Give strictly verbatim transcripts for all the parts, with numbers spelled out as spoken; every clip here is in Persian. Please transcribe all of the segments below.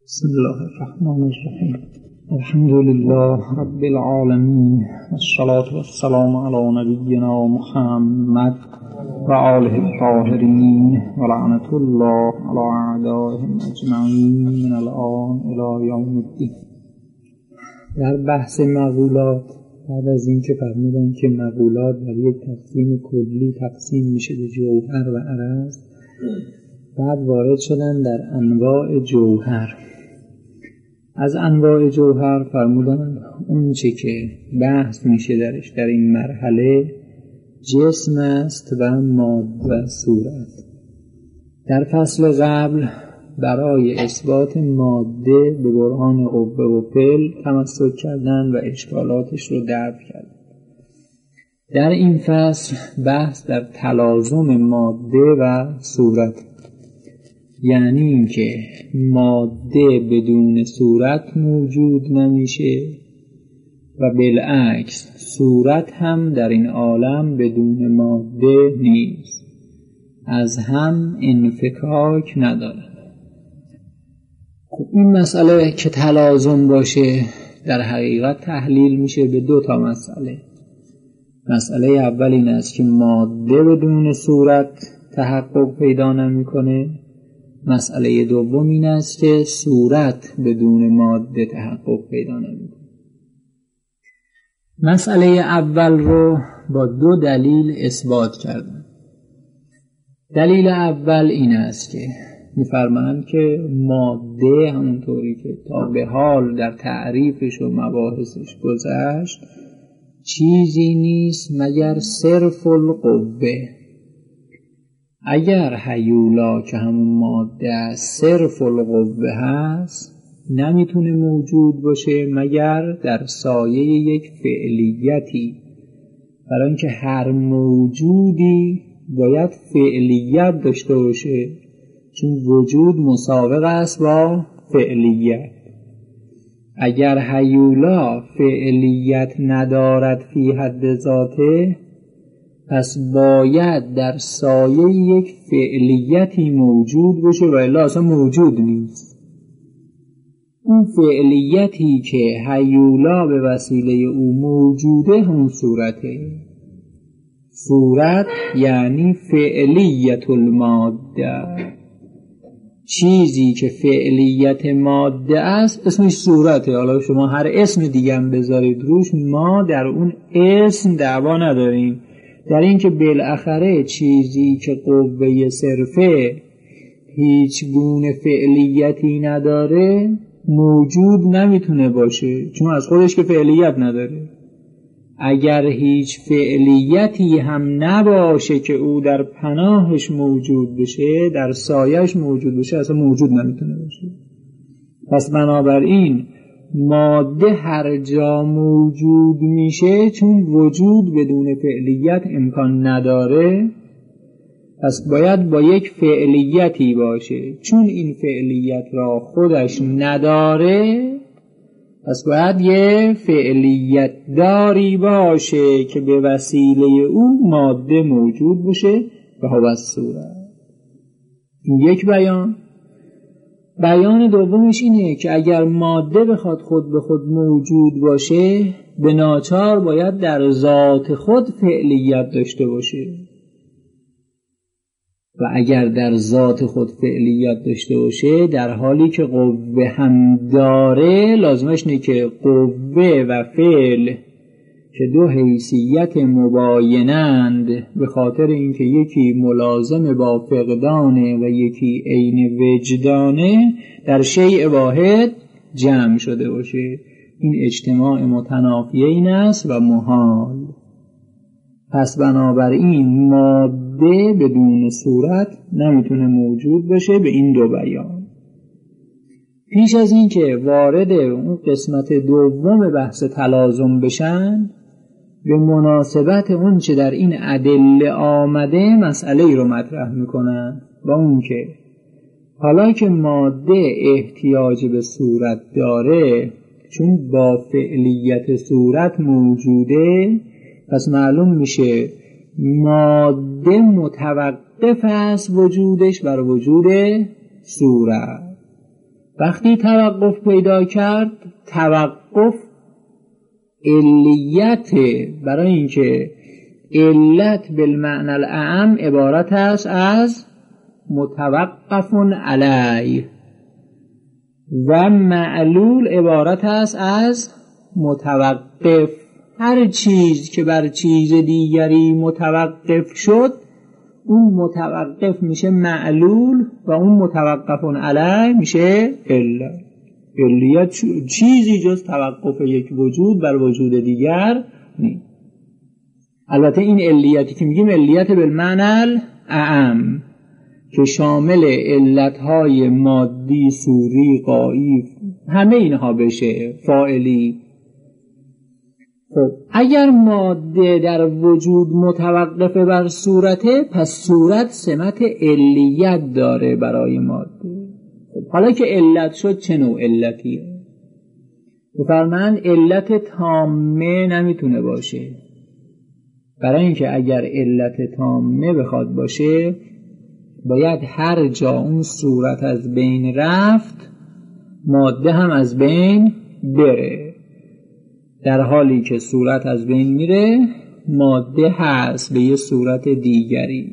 بسم الله الرحمن الرحیم. الحمد لله رب العالمین، الصلاة والسلام علی نبینا محمد و آله الطاهرین و لعنة الله علی اعدائهم اجمعین من الآن الی یوم الدین. در بحث مقولات، بعد از این که فرمودن که مقولات در یک تقسیم کلی تقسیم میشه به جوهر و عرض، بعد وارد شدن در انواع جوهر. از انواع جوهر فرمودن اون چه که بحث میشه درش در این مرحله جسم است و ماده و صورت. در فصل قبل برای اثبات ماده به برهان قوه و فعل تمسک کردن و اشکالاتش رو دفع کردن. در این فصل بحث در تلازم ماده و صورت، یعنی اینکه ماده بدون صورت موجود نمیشه و بالعکس صورت هم در این عالم بدون ماده نیست، از هم انفکاک نداره. این مسئله که تلازم باشه در حقیقت تحلیل میشه به دو تا مسئله. مسئله اول این است که ماده بدون صورت تحقق پیدا نمیکنه. مسئله دوم این است که صورت بدون ماده تحقق پیدا نمیکنه. مسئله اول رو با دو دلیل اثبات کردن. دلیل اول این است که می‌فرمایند که ماده همونطوری که تا به حال در تعریفش و مباحثش گذشت چیزی نیست مگر صرف القوه. اگر هیولا که همون ماده صرف القوه هست نمیتونه موجود باشه مگر در سایه یک فعلیتی، برای اینکه هر موجودی باید فعلیت داشته باشه، چون وجود مساوق است با فعلیت. اگر هیولا فعلیت ندارد فی حد ذاته، پس باید در سایه یک فعلیتی موجود باشه و الا اصلا موجود نیست. اون فعلیتی که هیولا به وسیله او موجوده هم صورته. صورت یعنی فعلیت الماده. چیزی که فعلیت ماده است اسمش صورته. حالا شما هر اسم دیگه هم بذارید روش، ما در اون اسم دعوا نداریم. در این که بالاخره چیزی که قوه صرفه هیچ گونه فعلیتی نداره موجود نمیتونه باشه، چون از خودش که فعلیت نداره. اگر هیچ فعلیتی هم نباشه که او در پناهش موجود بشه، در سایهش موجود بشه، اصلا موجود نمیتونه باشه. پس بنابراین ماده هر جا موجود میشه چون وجود بدون فعلیت امکان نداره، پس باید با یک فعلیتی باشه. چون این فعلیت را خودش نداره، پس باید یه فعلیت داری باشه که به وسیله او ماده موجود باشه و هو الصورت. این یک بیان. بیان دومش اینه که اگر ماده بخواد خود به خود موجود باشه، به ناچار باید در ذات خود فعلیت داشته باشه. و اگر در ذات خود فعلیت داشته باشه، در حالی که قوه هم داره، لازمش اینه که قوه و فعل که دو حیثیت مباینند، به خاطر اینکه یکی ملازم با فقدانه و یکی عین وجدانه، در شیء واحد جمع شده باشه. این اجتماع متنافیه این است و محال. پس بنابراین ماده بدون صورت نمیتونه موجود باشه به این دو بیان. پیش از این که وارد اون قسمت دوم بحث تلازم بشن، به مناسبت اون چه در این ادله آمده مسئله ای رو مطرح میکنن، و اون که حالا که ماده احتیاج به صورت داره چون با فعلیت صورت موجوده، پس معلوم میشه ماده متوقف است وجودش بر وجود صورت. وقتی توقف پیدا کرد، توقف علیت، برای اینکه علت بالمعنى الاعم عبارت است از متوقف علیه و معلول عبارت است از متوقف. هر چیز که بر چیز دیگری متوقف شد، اون متوقف میشه معلول و اون متوقف علیه میشه علت. علیت چیزی جز توقف یک وجود بر وجود دیگر نیست. البته این علیتی که میگیم علیت بالمعنى الاعم که شامل علتهای مادی، صوری، غایی، همه اینها بشه، فاعلی. خب اگر ماده در وجود متوقف بر صورته، پس صورت سمت علیت داره برای ماده. خب حالا که علت شد، چه نوع علتیه؟ بفرمایند علت تامه نمیتونه باشه، برای اینکه اگر علت تامه بخواد باشه، باید هر جا اون صورت از بین رفت، ماده هم از بین بره. در حالی که صورت از بین میره، ماده هست به یه صورت دیگری.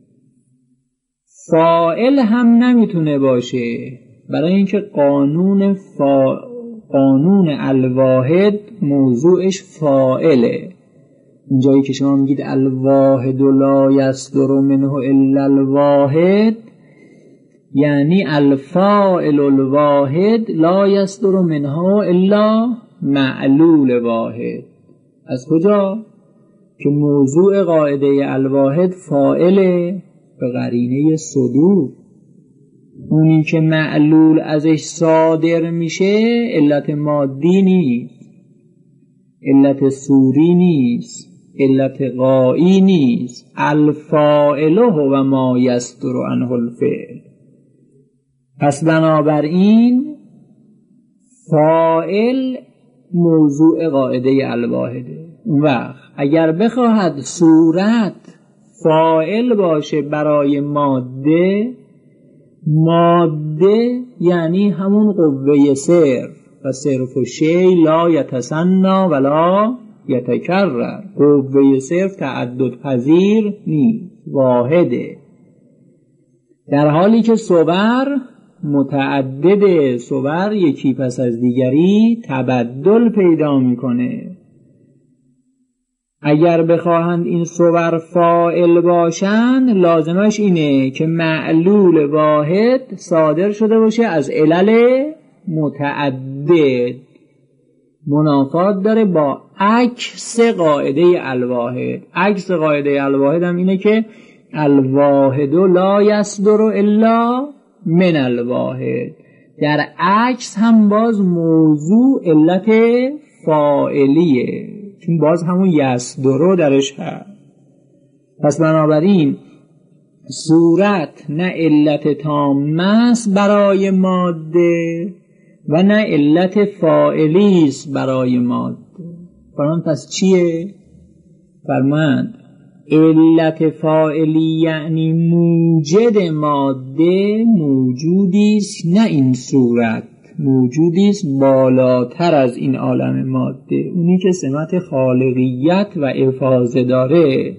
فاعل هم نمیتونه باشه، برای اینکه قانون فا... قانون الواحد موضوعش فاعله. اینجایی که شما میگید الواحد لا یصدر منه الا الواحد، یعنی الفاعل الواحد لا یصدر منه الا معلول واحد. از کجا؟ که موضوع قاعده الواحد فاعله به قرینه صدور. اونی که معلول ازش صادر میشه علت مادی نیست، علت صوری نیست، علت غایی نیست. الفاعل هو ما یصدر عنه الفعل. پس بنابراین فاعل موضوع قاعده الواحده. اون وقت اگر بخواهد صورت فاعل باشه برای ماده، ماده یعنی همون قوه صرف، و صرف و شی لا یتسنا ولا یتکرر. قوه صرف تعدد پذیر نیست، واحده. در حالی که صور متعدد، صور یکی پس از دیگری تبدل پیدا میکنه. اگر بخواهند این صور فاعل باشن، لازمش اینه که معلول واحد صادر شده باشه از علل متعدد. منافات داره با عکس قاعده الواحد. عکس قاعده الواحد هم اینه که الواحد لا یصدر الا من الواحد. در عکس هم باز موضوع علت فاعلیه، چون باز همون یصدر درش هست. پس بنابراین صورت نه علت تامه است برای ماده و نه علت فاعلی است برای ماده. فرمان پس چیه؟ فرمان علت فاعلی یعنی موجد ماده موجودی است، نه این صورت موجودی است بالاتر از این عالم ماده، اونی که سمت خالقیت و افاضه داره،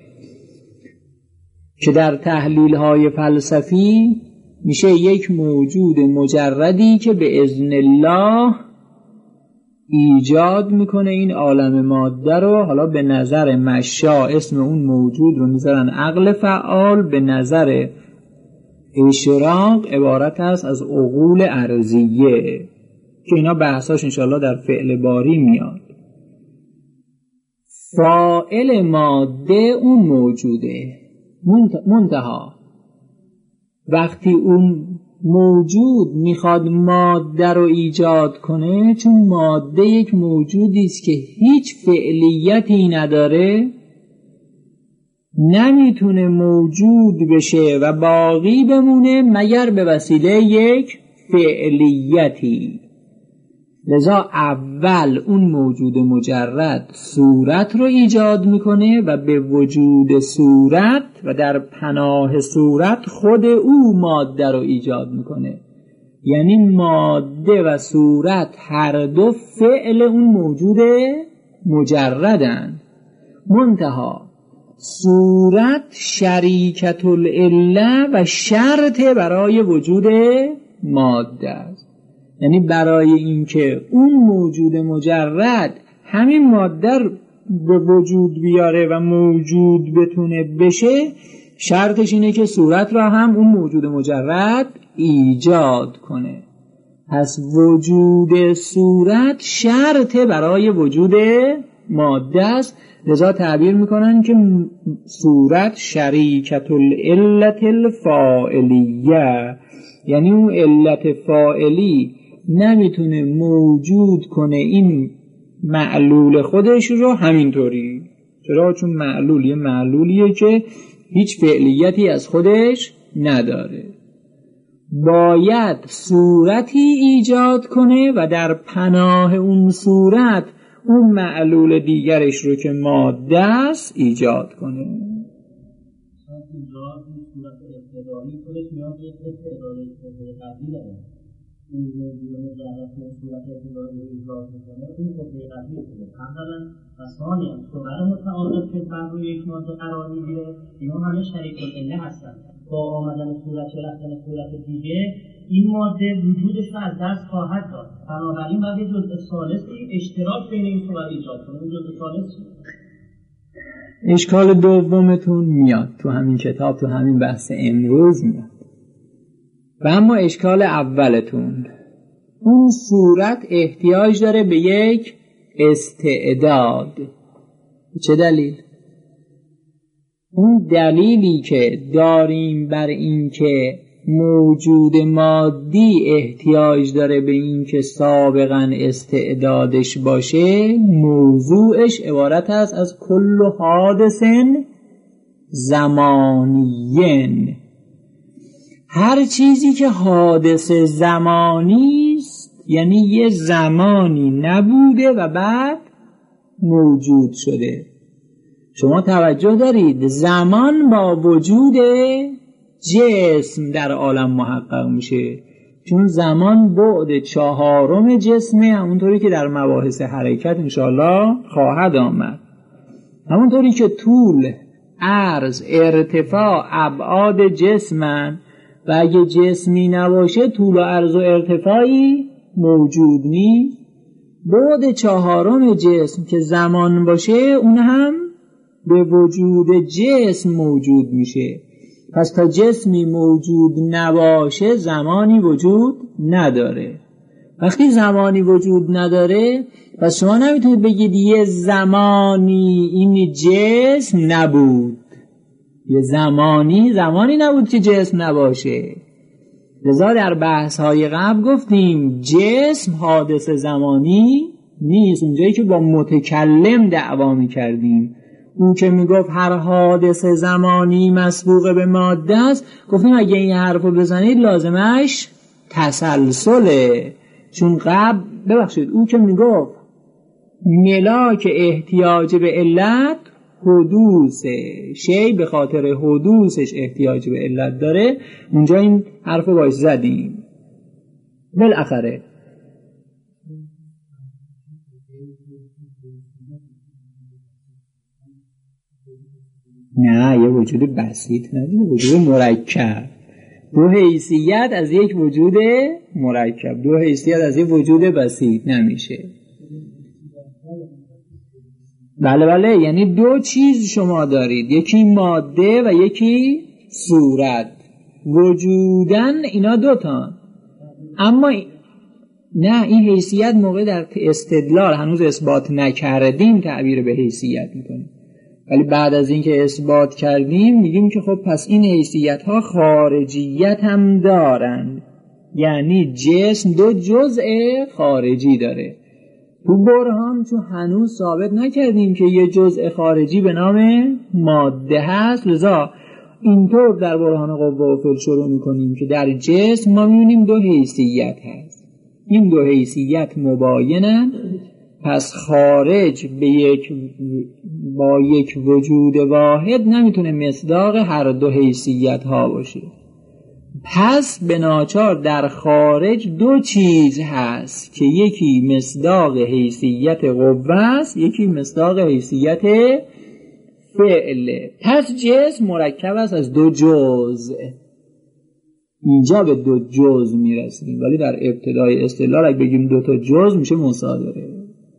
که در تحلیل های فلسفی میشه یک موجود مجردی که به اذن الله ایجاد میکنه این عالم ماده رو. حالا به نظر مشا اسم اون موجود رو میذارن عقل فعال، به نظر اشراق عبارت است از عقول ارضیه، که اینا بحثاش انشاءالله در فعل باری میاد. فاعل ماده اون موجوده، منتها وقتی اون موجود میخواد ماده رو ایجاد کنه، چون ماده یک موجودی است که هیچ فعلیتی نداره، نمیتونه موجود بشه و باقی بمونه مگر به وسیله یک فعلیتی. لذا اول اون موجود مجرد صورت رو ایجاد میکنه و به وجود صورت و در پناه صورت خود او ماده رو ایجاد میکنه. یعنی ماده و صورت هر دو فعل اون موجود مجردن، منتها صورت شریکت العله و شرط برای وجود ماده است. یعنی برای اینکه اون موجود مجرد همین ماده به وجود بیاره و موجود بتونه بشه، شرطش اینه که صورت را هم اون موجود مجرد ایجاد کنه. پس وجود صورت شرط برای وجود ماده است، لذا تعبیر میکنن که صورت شریکت العلت الفاعلیه، یعنی اون علت فاعلی نمیتونه موجود کنه این معلول خودش رو همینطوری. چرا؟ چون معلول یه معلولیه که هیچ فعلیتی از خودش نداره، باید صورتی ایجاد کنه و در پناه اون صورت اون معلول دیگرش رو که ماده است ایجاد کنه. این موضوع مجرد به صورت اعتبار رو ایجاد میکنه، این خطه قبلی کنه اولا و ثانیا صور متعارف که بر روی یک ماده قرار میگیره، اینا همه شریک العله هستن. با آمدن صورت و رفتن صورت دیگه این ماده وجودش رو از دست خواهد داد، بنابراین باید یه جزء ثالثی اشتراک بین این صور ایجاد کنه. این جزء ثالث اشکال دومتون میاد تو همین کتاب، تو همین بحث امروز میاد. و اما اشکال اولتون، اون صورت احتیاج داره به یک استعداد. چه دلیل؟ اون دلیلی که داریم بر این که موجود مادی احتیاج داره به این که سابقا استعدادش باشه، موضوعش عبارت است از کل حادثن زمانیین. هر چیزی که حادث زمانی است، یعنی یه زمانی نبوده و بعد موجود شده. شما توجه دارید زمان با وجود جسم در عالم محقق میشه، چون زمان بعد چهارم جسمه، همونطوری که در مباحث حرکت انشاءالله خواهد آمد. همونطوری که طول، عرض، ارتفاع ابعاد جسمن و اگه جسمی نباشه طول و عرض و ارتفاعی موجود نیست. بعد چهارم جسم که زمان باشه اون هم به وجود جسم موجود میشه. پس تا جسمی موجود نباشه زمانی وجود نداره. وقتی زمانی وجود نداره پس شما نمیتونید بگید یه زمانی این جسم نبود. یه زمانی زمانی نبود که جسم نباشه. لذا در بحث های قبل گفتیم جسم حادث زمانی نیست. اونجایی که با متکلم دعوا می کردیم، اون که می گفت هر حادث زمانی مسبوق به ماده است، گفتیم اگه این حرف رو بزنید لازمش تسلسله. چون قبل ببخشید اون که می گفت ملاک احتیاج به علت حدوث شی به خاطر حدوثش احتیاج به علت داره، اونجا این حرف رو باش زدیم. بالاخره نه، یه وجود بسیط نه، یه وجود مرکب. دو حیثیت از یک وجود مرکب، دو حیثیت از یک وجود بسیط نمیشه. بله بله، یعنی دو چیز شما دارید، یکی ماده و یکی صورت. وجودن اینا دوتان، اما نه، این حیثیت موقع در استدلال هنوز اثبات نکردیم تعبیر به حیثیت میکنیم، ولی بعد از اینکه اثبات کردیم میگیم که خب پس این حیثیت ها خارجیت هم دارن، یعنی جسم دو جزء خارجی داره. تو برهان چون هنوز ثابت نکردیم که یه جزء خارجی به نام ماده هست، لذا اینطور در برهان قوه و فعل شروع میکنیم که در جسم ما میبینیم دو حیثیت هست، این دو حیثیت مباینن. پس خارج به یک با یک وجود واحد نمیتونه مصداق هر دو حیثیت ها باشه. پس به ناچار در خارج دو چیز هست که یکی مصداق حیثیت قوه است، یکی مصداق حیثیت فعله. پس جسم مرکب است از دو جزء. اینجا به دو جزء میرسیم، ولی در ابتدای اصطلاح اگه بگیم دو تا جزء میشه مصادره.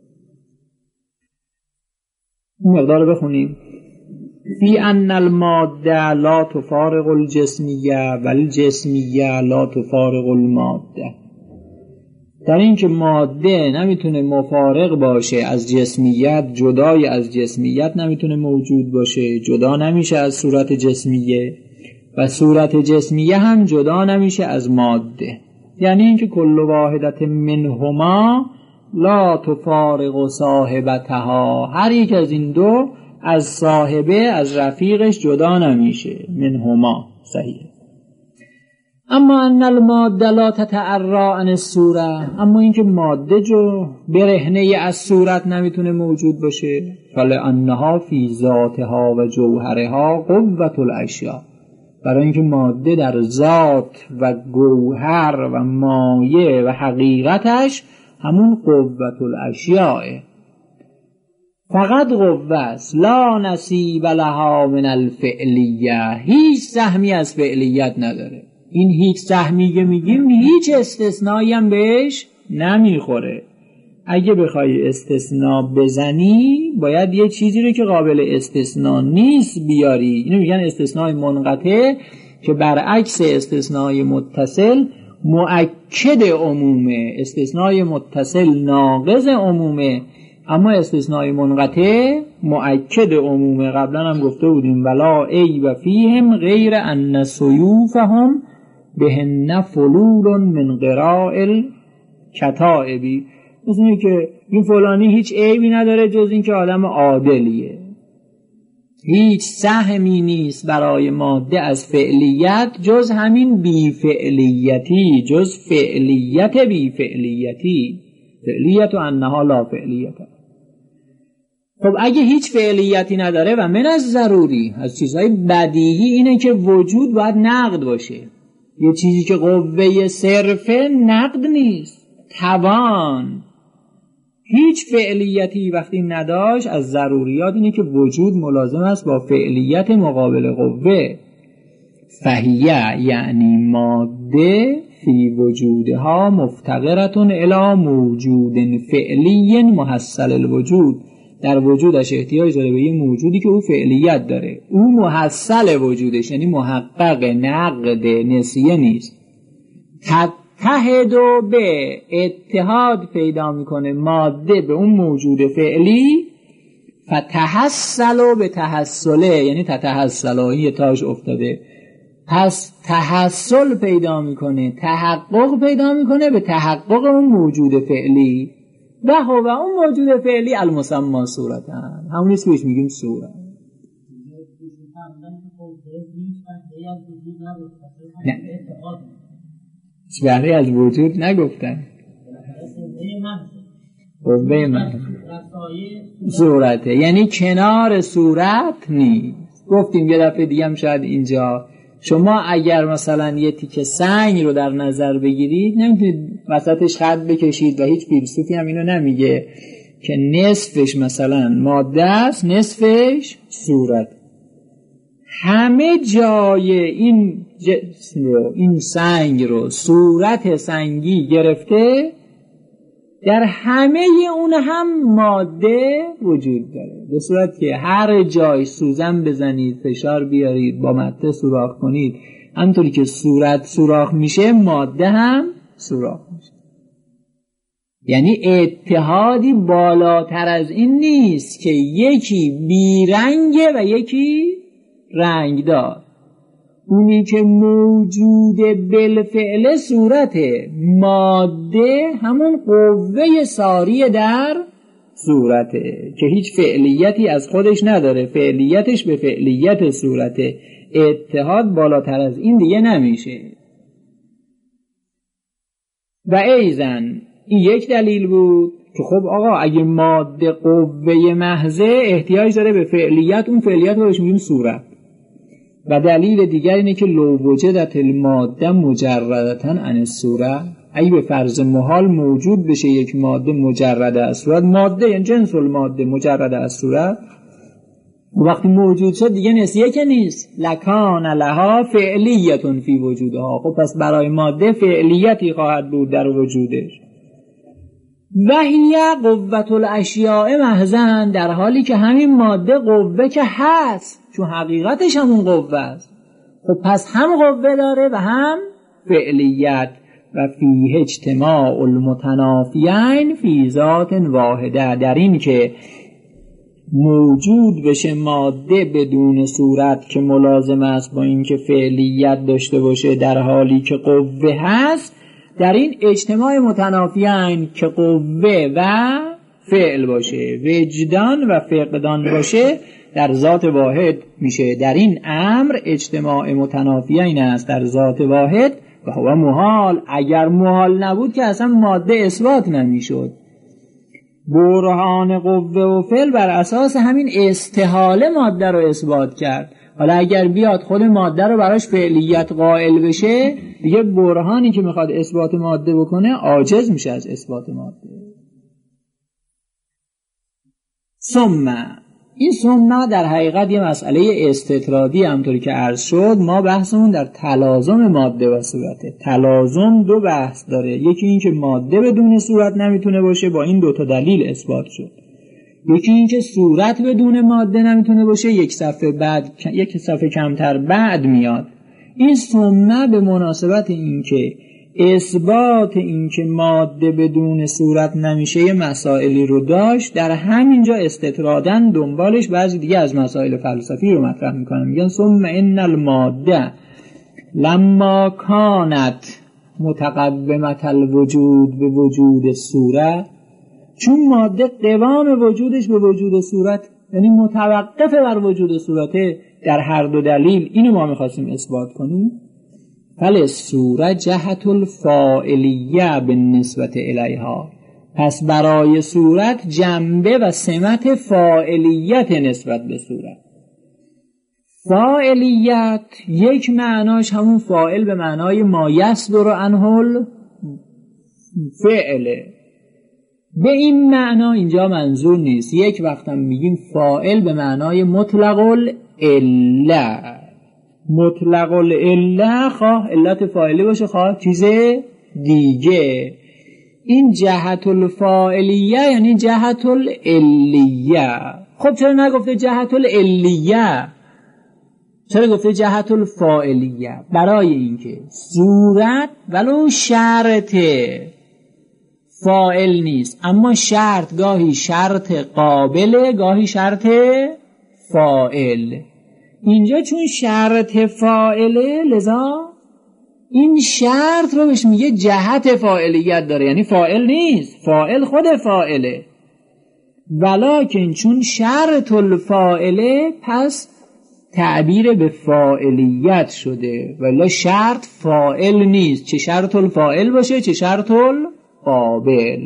این مقدار رو بخونیم. فی ان الماده لا تفارق الجسمیه والجسمیه لا تفارق الماده. در این که ماده نمیتونه مفارق باشه از جسمیت، جدای از جسمیت نمیتونه موجود باشه، جدا نمیشه از صورت جسمیه، و صورت جسمیه هم جدا نمیشه از ماده. یعنی اینکه کل واحدت منهما لا تفارق صاحبتها، هر یک از این دو از صاحبه، از رفیقش جدا نمیشه. منهما صحیح. اما ان الماده لا تتعرا عن الصوره، اما اینکه ماده جو برهنه از صورت نمیتونه موجود باشه. فلانها فی ذاتها و جوهرها قوة الاشیاء، برای اینکه ماده در ذات و گوهر و مایه و حقیقتش همون قوة الاشیاء، فقط قوه است. لا نصیب لها من الفعلیه، هیچ سهمی از فعلیت نداره. این هیچ سهمی که میگیم هیچ استثنایی هم بهش نمیخوره. اگه بخوای استثناء بزنی باید یه چیزی رو که قابل استثناء نیست بیاری. اینو میگن استثناء منقطع، که برعکس استثناء متصل مؤکد عمومه. استثناء متصل ناقض عمومه، اما استثناء منقطع مؤکد عمومه. قبلا هم گفته بودیم ولا ای و فیهم غیر ان سیوفهم بهن فلول من قراء الکتائبی. مثل اینه که این فلانی هیچ عیبی نداره جز این که آدم عادلیه. هیچ سهمی نیست برای ماده از فعلیت جز همین بی فعلیتی، جز فعلیت بی فعلیتی. فعلیت و انها لا فعلیت. خب اگه هیچ فعلیتی نداره و من از ضروری از چیزهای بدیهی اینه که وجود باید نقد باشه. یه چیزی که قوه صرفه نقد نیست، توان. هیچ فعلیتی وقتی نداشت از ضروریات اینه که وجود ملازم است با فعلیت مقابل قوه. فهیه یعنی ماده فی وجودها مفتقرتون الی موجود فعلی محصل الوجود، در وجودش احتیاج داره به یه موجودی که او فعلیت داره. او محصل وجودش یعنی محقق، نقد، نسیه نیست. تتحد به اتحاد پیدا میکنه ماده به اون موجود فعلی. فتحصل به تحصله، یعنی تتحصل یه تاج افتاده. پس تحصل پیدا میکنه، تحقق پیدا میکنه به تحقق اون موجود فعلی. و هو و اون موجود فعلی المسمى صورتن، همون نیست که بهش میگیم صورت. نه هیچ بهره از وجود نگفتن. قوه من صورته یعنی کنار صورت نیست. گفتیم یه دفعه دیگه هم شاید اینجا شما اگر مثلا یه تیکه سنگ رو در نظر بگیرید نمیتونید وسطش خط بکشید و هیچ فیلسوفی هم اینو نمیگه که نصفش مثلا ماده است نصفش صورت. همه جای این جسم رو، این سنگ رو صورت سنگی گرفته، در همه اون هم ماده وجود داره، به صورت که هر جای سوزن بزنید، فشار بیارید، با مته سوراخ کنید، همونطوری که صورت سوراخ میشه ماده هم سوراخ میشه. یعنی اتحادی بالاتر از این نیست که یکی بیرنگه و یکی رنگدار. اونی که موجود بالفعل صورته، ماده همون قوه ساری در صورته که هیچ فعلیتی از خودش نداره، فعلیتش به فعلیت صورته. اتحاد بالاتر از این دیگه نمیشه. و ایزن این یک دلیل بود که خب آقا اگه ماده قوه محضه احتیاج داره به فعلیت، اون فعلیت رو بهش میگیم صورت. و دلیل دیگر اینه که لو وجدت الماده مجردتا عن الصوره، اگه به فرض محال موجود بشه یک ماده مجرد از صورت، ماده یعنی جنس الماده مجرد از صورت، وقتی موجود شد دیگه نسیه که نیست، لکان لها فعلیتون فی وجودها، خب پس برای ماده فعلیتی خواهد بود در وجودش. و هی قوت الاشیاء محضاً، در حالی که همین ماده قوه که هست، چون حقیقتش همون قوه است، خب پس هم قوه داره و هم فعلیت. و فیه اجتماع المتنافیین فی ذات واحده، در این که موجود بشه ماده بدون صورت که ملازم است با این که فعلیت داشته باشه در حالی که قوه هست، در این اجتماع متنافیین که قوه و فعل باشه، وجدان و فقدان باشه، در ذات واحد میشه. در این امر اجتماع متنافیین است در ذات واحد و هو محال. اگر محال نبود که اصلا ماده اثبات نمیشد. برهان قوه و فعل بر اساس همین استحاله ماده رو اثبات کرد. حالا اگر بیاد خود ماده رو براش فعلیت قائل بشه، دیگه برهانی که میخواد اثبات ماده بکنه عاجز میشه از اثبات ماده. ثم، این ثم در حقیقت یه مسئله استطرادی همطوری که عرض شد. ما بحثمون در تلازم ماده و صورته. تلازم دو بحث داره، یکی این که ماده بدون صورت نمیتونه باشه، با این دوتا دلیل اثبات شد. یکی این که صورت بدون ماده نمیتونه باشه، یک صفحه بعد یک صفحه کمتر بعد میاد. این ثم به مناسبت این که اثبات این که ماده بدون صورت نمیشه یه مسائلی رو داشت، در همینجا استطرادن دنبالش بعضی دیگه از مسائل فلسفی رو مطرح میکنن. میگن ثم ان الماده لما کانت متقومة الوجود به وجود صورت، چون ماده قوام وجودش به وجود صورت، یعنی متوقف بر وجود صورته در هر دو دلیل، اینو ما میخواستیم اثبات کنیم. فل صورت جهت الفاعلیه بالنسبت الیها، پس برای صورت جنبه و سمت فاعلیت نسبت به صورت. فاعلیت یک معناش همون فاعل به معنای ما یصدر عنه فعله. به این معنا اینجا منظور نیست. یک وقت هم میگیم فاعل به معنای مطلق العله. مطلق العله خواه علت فاعلی باشه خواه چیز دیگه. این جهت الفاعلیه یعنی جهت العلیه. خب چرا نگفته جهت العلیه؟ چرا گفته جهت الفاعلیه؟ برای اینکه صورت ولو شرط فاعل نیست، اما شرط گاهی شرط قابله گاهی شرط فاعل. اینجا چون شرط فاعله، لذا این شرط رو بهش میگه جهت فاعلیت داره، یعنی فاعل نیست، فاعل خود فاعله. ولکن چون شرط الفاعله، پس تعبیر به فاعلیت شده، ولی شرط فاعل نیست، چه شرط الفاعل باشه چه شرط القابل.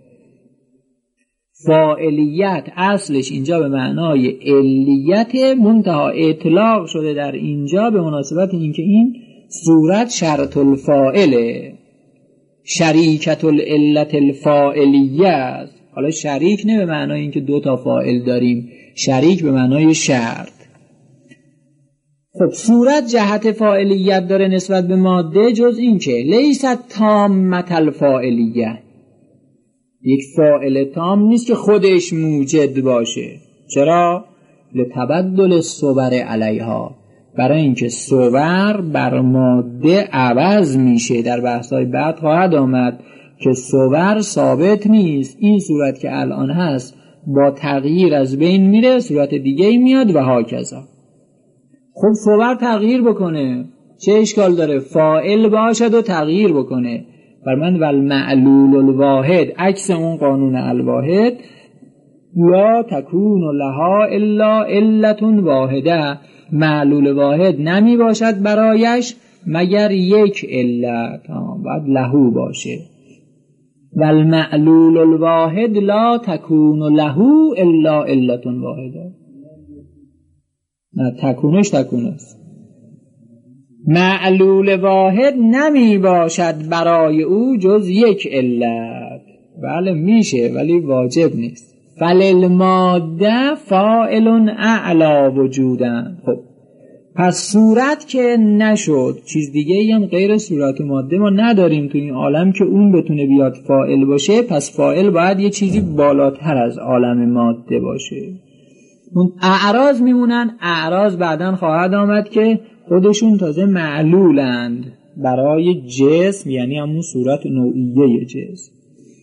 فاعلیت اصلش اینجا به معنای علیت، منتها اطلاق شده در اینجا به مناسبت اینکه این صورت شرط الفاعله، شریکت العلت الفاعلیه است. حالا شریک نه به معنای اینکه دو تا فاعل داریم، شریک به معنای شرط. خب صورت جهت فاعلیت داره نسبت به ماده، جز این که لیست تامة الفاعلیه، یک فاعل تام نیست که خودش موجد باشه. چرا؟ لتبدل الصور علیها، برای اینکه صور بر ماده عوض میشه. در بحث‌های بعد خواهد آمد که صور ثابت نیست، این صورت که الان هست با تغییر از بین میره، صورت دیگه ای میاد و هاکذا. خب صور تغییر بکنه چه اشکال داره؟ فاعل باشد و تغییر بکنه. بر من والمعلول الواحد، عکس اون قانون الواحد، لا تکون لها الا علت واحده، معلول واحد نمی باشد برایش مگر یک علت، باید لهو باشه. والمعلول الواحد لا تکون لهو الا علت واحده. نه تکونش تکون است. معلول واحد نمی باشد برای او جز یک علت. بله میشه ولی واجب نیست. فللماده فاعل اعلی وجودن. خب پس صورت که نشد، چیز دیگه ای هم غیر صورت و ماده ما نداریم تو این عالم که اون بتونه بیاد فاعل باشه. پس فاعل باید یه چیزی بالاتر از عالم ماده باشه. اون اعراض میمونن. اعراض بعداً خواهد آمد که خودشون تازه معلولند برای جسم، یعنی همون صورت نوعیه جسم.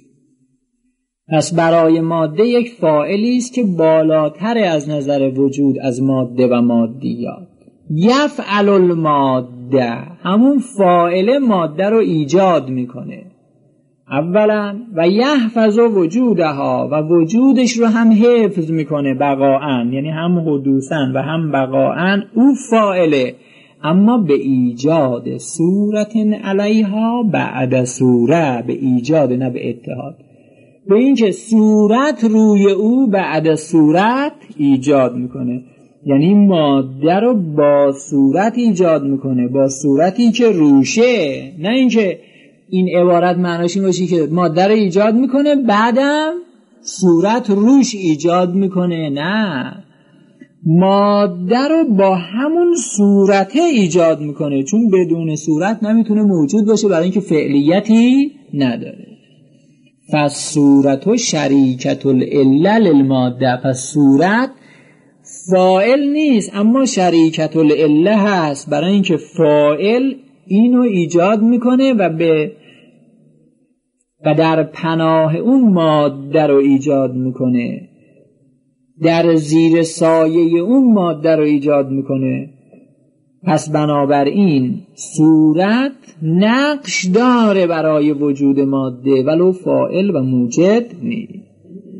پس برای ماده یک فاعلی است که بالاتر از نظر وجود از ماده و مادیات. یفعل الماده، همون فاعل ماده رو ایجاد میکنه اولا، و یحفظ وجودها، و وجودش رو هم حفظ میکنه بقاءً، یعنی هم حدوثاً و هم بقاءً او فاعله، اما به ایجاد صورت علیها بعد صوره، به ایجاد نه به اتحاد، به اینکه صورت روی او بعد صورت ایجاد میکنه. یعنی ماده رو با صورت ایجاد میکنه، با صورتی که روشه. نه اینکه این عبارت معناش این باشه که ماده رو ایجاد میکنه بعدم صورت روش ایجاد میکنه. نه، ماده رو با همون صورته ایجاد میکنه، چون بدون صورت نمیتونه موجود باشه برای اینکه فعلیتی نداره. فالصورت شریکة العله للماده. پس صورت فاعل نیست اما شریکة العله هست، برای اینکه فاعل اینو ایجاد میکنه و به و در پناه اون ماده رو ایجاد میکنه، در زیر سایه اون ماده رو ایجاد میکنه. پس بنابراین صورت نقش داره برای وجود ماده ولو فاعل و موجد نیست.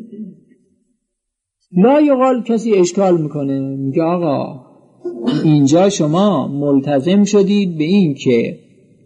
لا یقال، کسی اشکال میکنه میگه آقا اینجا شما ملتزم شدید به این که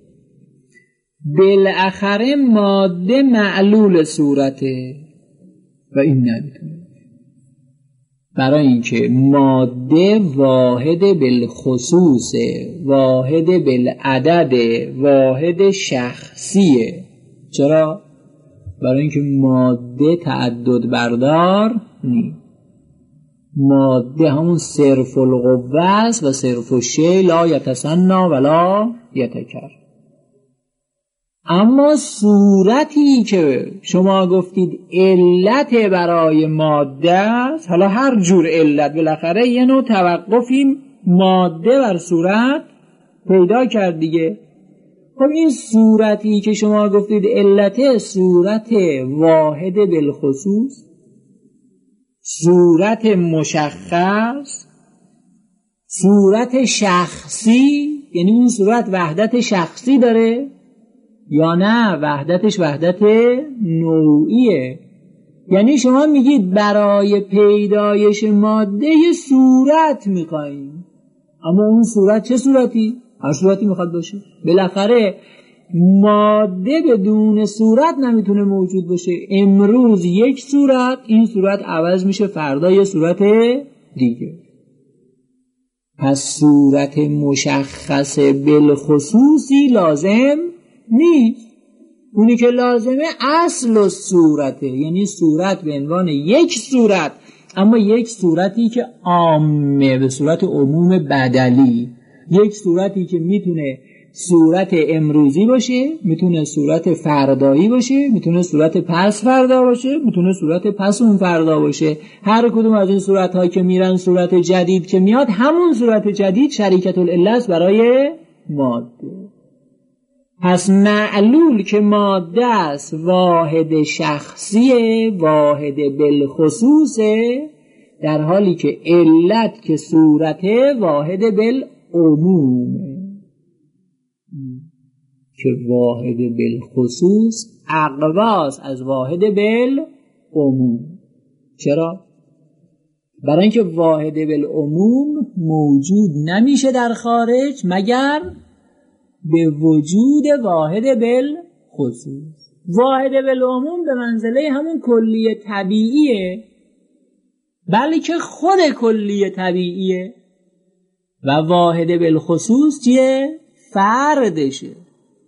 بالاخره ماده معلول صورته و این نمیتونه، برای اینکه ماده واحد بالخصوص، واحد بالعدد، واحد شخصیه. چرا؟ برای اینکه ماده تعدد بردار نیست. ماده همون صرف القوه است و صرف الشیء لا یتسنی ولا یتکر. اما صورتی که شما گفتید علت برای ماده است، حالا هر جور علت بالاخره یه نوع توقفی ماده بر صورت پیدا کرد دیگه. خب این صورتی که شما گفتید علت، صورت واحد بالخصوص، صورت مشخص، صورت شخصی، یعنی اون صورت وحدت شخصی داره یا نه وحدتش وحدت نوعیه. یعنی شما میگید برای پیدایش ماده یه صورت میخواییم، اما اون صورت چه صورتی؟ هر صورتی میخواد باشه. بالاخره ماده بدون صورت نمیتونه موجود باشه. امروز یک صورت، این صورت عوض میشه فردا یه صورت دیگه. پس صورت مشخص بالخصوصی لازم نیست. اونی که لازمه اصل و صورته، یعنی صورت به عنوان یک صورت، اما یک صورتی که عامه، به صورت عموم بدلی، یک صورتی که میتونه صورت امروزی باشه، میتونه صورت فردایی باشه، میتونه صورت پس فردا باشه، میتونه صورت پس اون فردا باشه. هر کدوم از این صورت ها که میرن صورت جدید که میاد، همون صورت جدید شریکة العله است برای ماده. پس معلول که ماده است واحد شخصیه، واحد بالخصوصه، در حالی که علت که صورته واحد بالعمومه، که واحد بالخصوص اقواس از واحد بالعموم. چرا؟ برای اینکه واحد بالعموم موجود نمیشه در خارج مگر به وجود واحد بالخصوص. واحد بالعموم به منزله همون کلیه طبیعیه، بلکه خود کلیه طبیعیه، و واحد بالخصوص چیه؟ فردشه.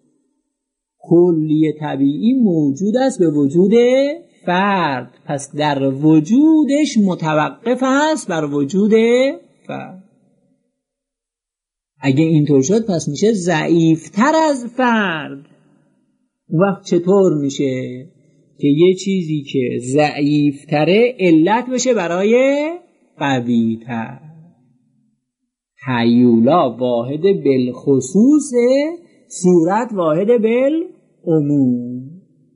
کلی طبیعی موجود است به وجود فرد، پس در وجودش متوقف است بر وجود فرد. اگه اینطور شد پس میشه ضعیفتر از فرد. وقت چطور میشه که یه چیزی که ضعیفتره علت بشه برای قوی‌تر؟ هیولا واحد بالخصوصه، صورت واحد بالعموم.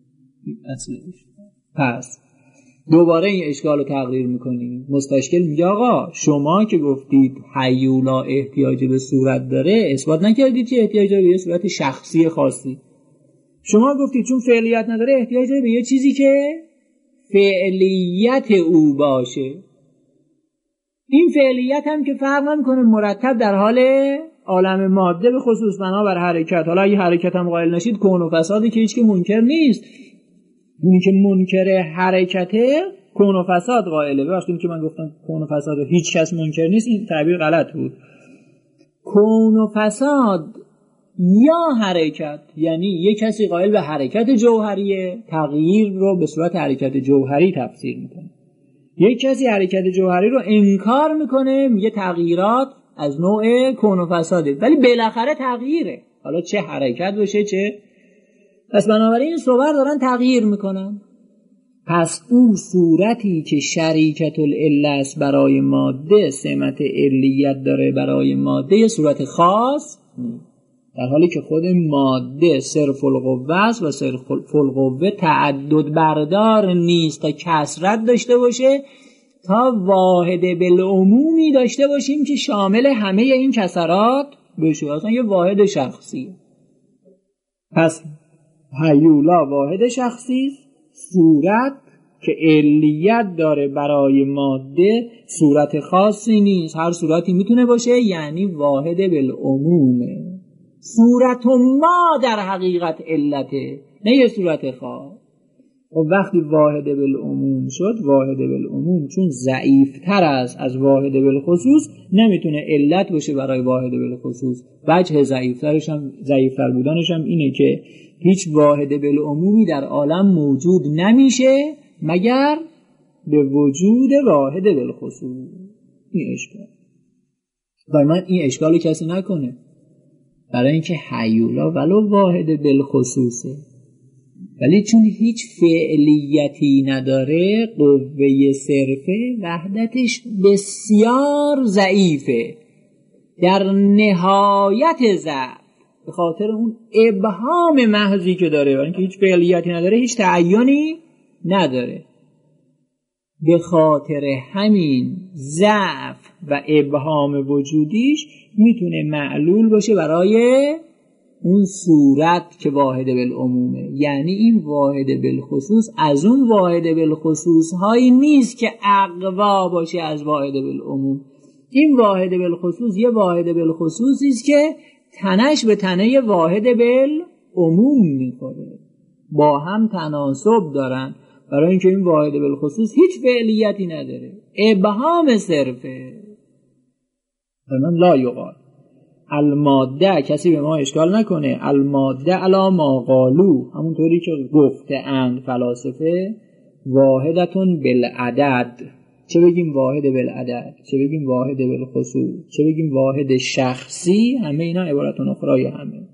اصلش پس دوباره این اشکال رو تقریر میکنیم. مستشکل میگه آقا شما که گفتید هیولا احتیاج به صورت داره، اثبات نکردید که احتیاج داره به یه صورت شخصی خاصی. شما گفتید چون فعلیت نداره احتیاج داره به یه چیزی که فعلیت او باشه. این فعلیت هم که فرق نمیکنه مرتب در حال عالم ماده به خصوص بنابر حرکت. حالا اگه حرکت هم قائل نشید کون و فسادی که هیچ که منکر نیست. اونی که منکر حرکته کون و فساد قائله. ببخشید که من گفتم کون و فساد هیچ کس منکر نیست، این تعبیر غلط بود. کون و فساد یا حرکت، یعنی یک کسی قائل به حرکت جوهریه، تغییر رو به صورت حرکت جوهری تفسیر میکنه. یک کسی حرکت جوهری رو انکار میکنه، میگه تغییرات از نوع کون و فساده، ولی بالاخره تغییره، حالا چه حرکت باشه چه. پس بنابراین این صور دارن تغییر میکنن. پس اون صورتی که شریکت العله است برای ماده، سمت علیت داره برای ماده، یه صورت خاص نیست. در حالی که خود ماده صرف القوه است و صرف القوه تعدد بردار نیست تا کثرت داشته باشه، تا واحد بالعمومی داشته باشیم که شامل همه این کثرات بشه. اصلا یه واحد شخصی. پس هیولا واحد شخصی، صورت که علیت داره برای ماده صورت خاصی نیست، هر صورتی میتونه باشه، یعنی واحد بالعمومه. صورت ما در حقیقت علته، نه یه صورت خاص. و وقتی واحد بالعموم شد، واحد بالعموم چون ضعیفتر است از واحد بالخصوص نمیتونه علت باشه برای واحد بالخصوص. وجه ضعیفترش هم ضعیفتر بودنش هم اینه که هیچ واحد بالعمومی در عالم موجود نمیشه مگر به وجود واحد بالخصوص. این اشکال برای من این اشکالو کسی نکنه، برای اینکه هیولا ولو واحد بالخصوصه ولی چون هیچ فعلیتی نداره، قوه صرفه وحدتش بسیار ضعیفه، در نهایت ضعف، به خاطر اون ابهام محضی که داره، برای اینکه هیچ فعلیتی نداره، هیچ تعیینی نداره. به خاطر همین ضعف و ابهام وجودیش میتونه معلول باشه برای اون صورت که واحد بالعمومه. یعنی این واحد بالخصوص از اون واحد بالخصوص هایی نیست که اقوا باشه از واحد بالعموم. این واحد بالخصوص یه واحد بالخصوصی است که تنش به تنه واحد بالعموم میخوره، با هم تناسب دارن، برای اینکه این واحد بالخصوص هیچ فعلیتی نداره، ابهام صرفه. فرمان لا یقال الماده، کسی به ما اشکال نکنه، الماده علی ما قالو، همونطوری که گفته اند فلاسفه، واحدتون بالعدد. چه بگیم واحد بالعدد، چه بگیم واحد بالخصوص، چه بگیم واحد شخصی، همه اینا عبارتون اخرای همه.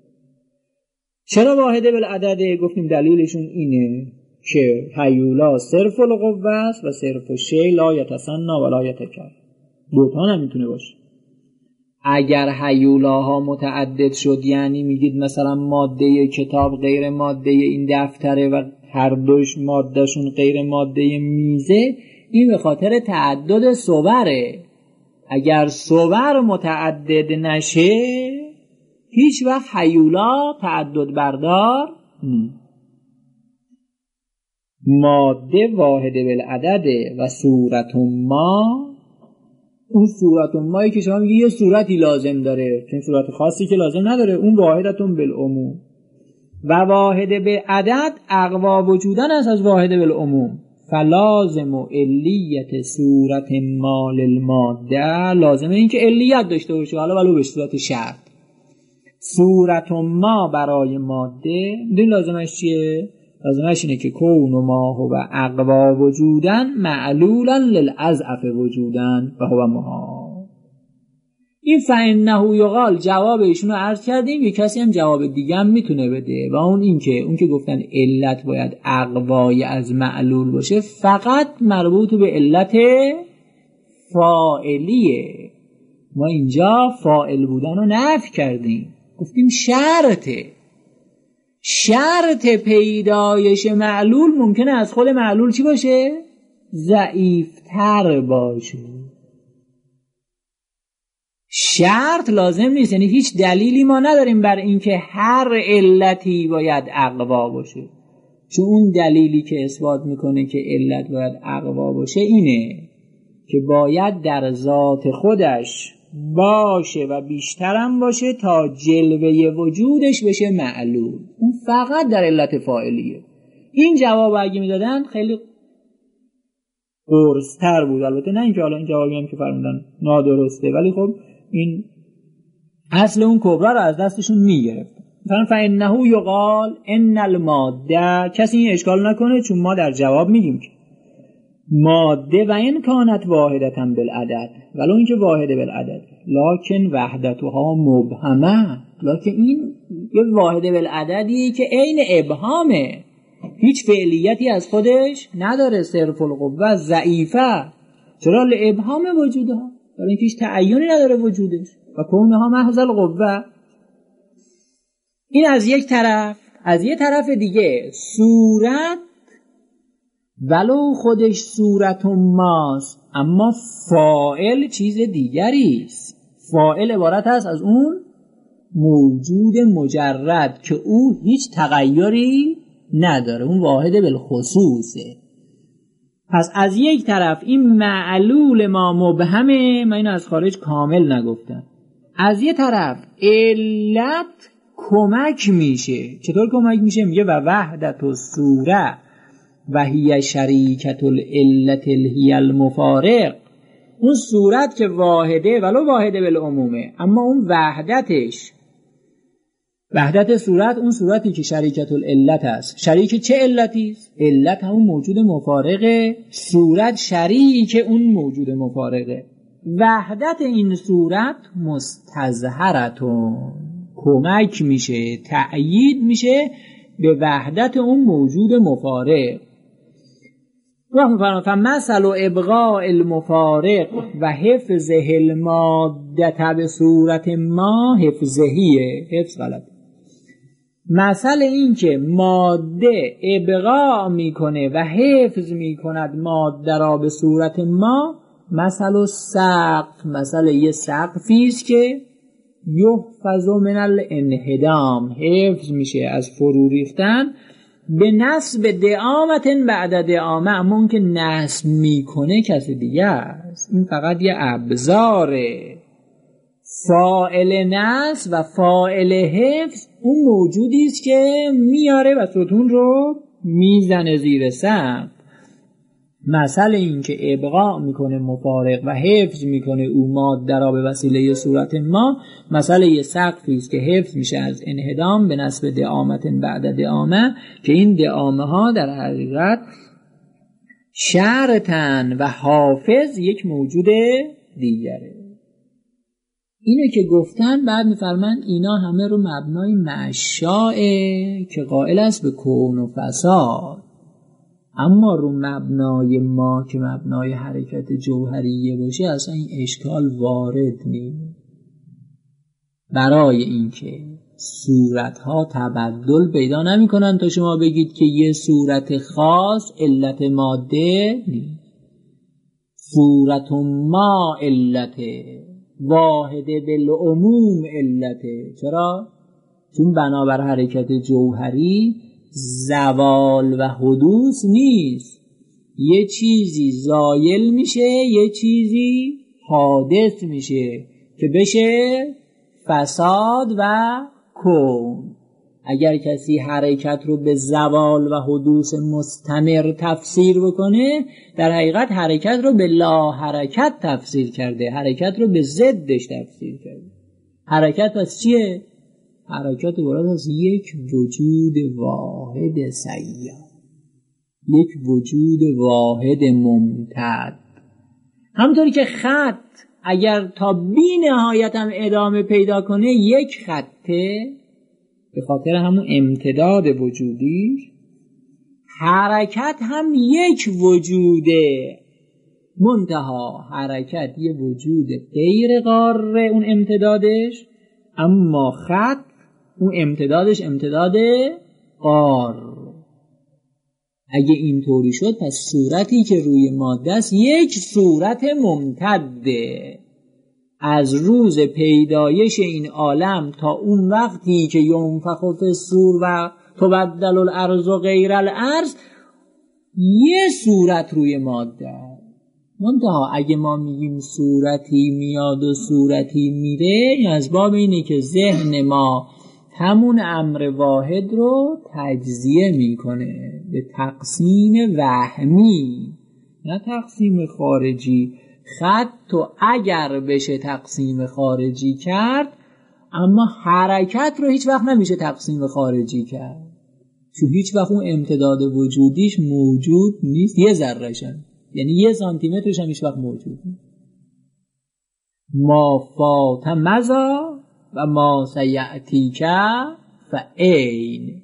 چرا واحد بالعدد؟ گفتیم دلیلشون اینه که هیولا صرف القوه است و صرف شی لا یتسنا و لا یتکر، دوتا نمیتونه باشه. اگر هیولاها متعدد شد، یعنی میگید مثلا ماده کتاب غیر ماده این دفتره و هر دوش مادهشون غیر ماده میزه، این به خاطر تعدد صوره. اگر صور متعدد نشه هیچ وقت هیولا تعدد بردار نیست. ماده واحد بالعدده و صورت ما، اون صورت مایی که شما میگی یه صورتی لازم داره، چون صورت خاصی که لازم نداره، اون واحدتون بالعموم. و واحد به عدد اقوا وجودن است از واحد بالعموم. فلازم و علیت صورت ما للماده، لازمه این که علیت داشته باشه، حالا ولو به صورت شرط. صورت ما برای ماده میدونی لازمش چیه؟ لازمش اینه که کون و ما و اقوا وجودن معلولا للأضعف وجودن و هو ما. این فإنه یقال جواب ایشونو عرض کردیم، یک کسی هم جواب دیگه هم میتونه بده و اون این که اون که گفتن علت باید اقوای از معلول باشه فقط مربوط به علت فاعلیه. ما اینجا فاعل بودن رو نفی کردیم، گفتیم شرطه شرط پیدایش معلول ممکنه از خود معلول چی باشه؟ ضعیفتر باشه. شرط لازم نیست، یعنی هیچ دلیلی ما نداریم بر اینکه هر علتی باید اقوا باشه، چون اون دلیلی که اثبات میکنه که علت باید اقوا باشه اینه که باید در ذات خودش باشه و بیشترم باشه تا جلوه وجودش بشه معلول. اون فقط در علت فاعلیه. این جواب اگه میدادن خیلی قرص‌تر بود، البته نه اینکه حالا این جوابی هم که فرمودن نادرسته، ولی خب این اصل اون کبرا رو از دستشون میگرفت. مثلا فإنه یقال ان الماده، کسی این اشکال نکنه چون ما در جواب میگیم که ماده و این کانت واحدتاً بالعدد، ولو اینکه واحده بالعدد لکن وحدتها مبهمه، لکن این یه واحده بالعددی که عین ابهامه، هیچ فعلیتی از خودش نداره، صرف القوه ضعیفه. چرا؟ لابهام وجودها، برای اینکه هیچ تعیینی نداره وجودش و کونها محض القوه. این از یک طرف. از یک طرف دیگه صورت ولو خودش صورت ماست اما فاعل چیز دیگری است. فاعل عبارت است از اون موجود مجرد که او هیچ تغییری نداره، اون واحد بالخصوصه. پس از یک طرف این معلول ما مبهمه، من اینو از خارج کامل نگفتم. از یک طرف علت کمک میشه. چطور کمک میشه؟ میگه و وحدت الصوره و هی شریکت العلت هی المفارق. اون صورت که واحده ولو واحده بالعمومه، اما اون وحدتش، وحدت صورت اون صورتی که شریکت العلت است. شریک چه علتی است؟ علت همون موجود مفارقه، صورت شریک اون موجود مفارقه. وحدت این صورت مستظهرتون، کمک میشه، تأیید میشه به وحدت اون موجود مفارق. فمثل ابقاء المفارق و حفظه الماده به صورت ما حفظهیه. حفظ غلط. مثل این که ماده ابقاء میکنه و حفظ میکند ماده را به صورت ما، مثل سقف، مثل یه سقفی است که یحفظ من الانهدام، حفظ میشه از فرو ریختن، به نصب دعامت بعد دعامه، اما اون که نصب میکنه کسی دیگه است. این فقط یه ابزاره. فاعل نصب و فاعل حفظ اون موجودی است که میاره و ستون رو میزنه زیر سقف. مثل این که ابقاء میکنه مفارق و حفظ میکنه او ماده را به وسیله صورت ما، مثل یه سقفی است که حفظ میشه از انهدام به نسب دعامت بعد دعامه، که این دعامه ها در حقیقت شرطن و حافظ یک موجود دیگره. اینو که گفتن بعد میفرمند اینا همه رو مبنای مشاعه که قائل است به کون و فساد، اما رو مبنای ما که مبنای حرکت جوهریه باشه اصلا این اشکال وارد نیست. برای اینکه صورتها تبدل پیدا نمی کنن تا شما بگید که یه صورت خاص علت ماده نیست. صورت ما علته، واحده بالعموم علته. چرا؟ چون بنابر حرکت جوهری زوال و حدوث نیست، یه چیزی زایل میشه یه چیزی حادث میشه که بشه فساد و کون. اگر کسی حرکت رو به زوال و حدوث مستمر تفسیر بکنه، در حقیقت حرکت رو به لا حرکت تفسیر کرده، حرکت رو به ضدش تفسیر کرده. حرکت پس چیه؟ حرکت عبارت از یک وجود واحد سیال، یک وجود واحد ممتد. همونطوری که خط اگر تا بی نهایت هم ادامه پیدا کنه یک خطه به خاطر همون امتداد وجودی، حرکت هم یک وجوده، منتها حرکت یه وجود غیر قاره اون امتدادش، اما خط اون امتدادش امتداد قار. اگه اینطوری شد پس صورتی که روی ماده است یک صورت ممتده از روز پیدایش این عالم تا اون وقتی که ینفخ فی الصور و تبدل الارض غیر الارض، یه صورت روی ماده. منتها اگه ما میگیم صورتی میاد و صورتی میره، این از باب اینه که ذهن ما همون امر واحد رو تجزیه میکنه به تقسیم وهمی، نه تقسیم خارجی. خط رو اگر بشه تقسیم خارجی کرد، اما حرکت رو هیچ وقت نمیشه تقسیم خارجی کرد، چون هیچ وقت اون امتداد وجودیش موجود نیست، یه ذره‌شم، یعنی یه سانتی مترش هم هیچ وقت موجود نیست. ما فات مضی و ما سیأتیک فعین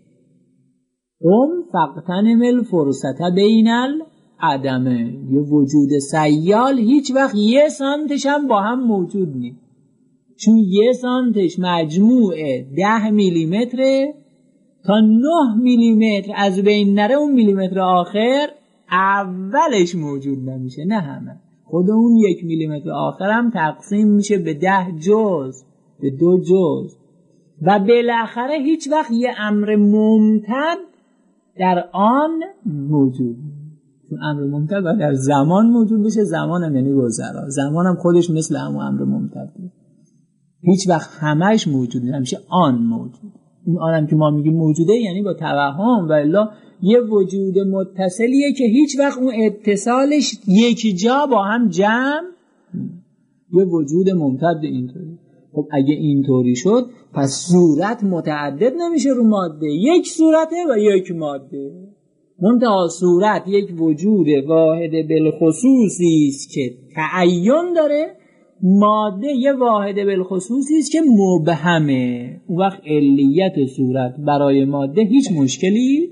قم فاغتنم الفرصة بین العدمه. یه وجود سیال هیچ وقت یه سانتش هم با هم موجود نیست، چون یه سانتش مجموع ده میلیمتره، تا نه میلیمتر از بین نره اون میلیمتر آخر اولش موجود نمیشه، نه همه، خود اون یک میلیمتر آخر هم تقسیم میشه به ده جز، به دو جز، و بالاخره هیچ وقت یه امر ممتد در آن موجود نیست. چون امر ممتد باید در زمان موجود بشه، زمان هم یعنی گذرا، زمان هم خودش مثل همون امر ممتد بود، هیچ وقت همش موجود نیست، همیشه آن موجود. این آنم که ما میگیم موجوده یعنی با توهم، و الا یه وجود متصلیه که هیچ وقت اون اتصالش یک جا با هم جمع، یه وجود ممتد اینطوری. خب اگه اینطوری شد پس صورت متعدد نمیشه رو ماده، یک صورته و یک ماده. منتها صورت یک وجود واحد بالخصوصی است که تعین داره، ماده یه واحد بالخصوصی است که مبهمه. اون وقت علیت صورت برای ماده هیچ مشکلی